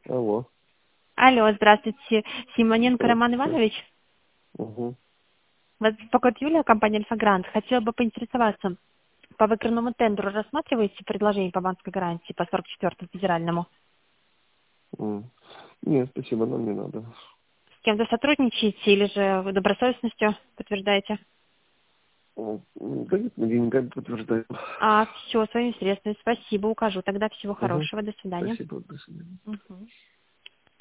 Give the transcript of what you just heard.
Алло. Алло, здравствуйте. Симоненко Роман Здравствуйте. Иванович. Угу. Вас беспокоит Юлия, компания «Альфа-Грант». Хотела бы поинтересоваться, по выигранному тендеру рассматриваете предложение по банковской гарантии по 44-му федеральному? Нет, спасибо, нам не надо. С кем-то сотрудничаете или же вы добросовестностью подтверждаете? Да нет, мы деньгами подтверждаем. Все, своими средствами. Спасибо, укажу. Тогда всего Угу. хорошего. До свидания. Спасибо, до свидания. Мгм.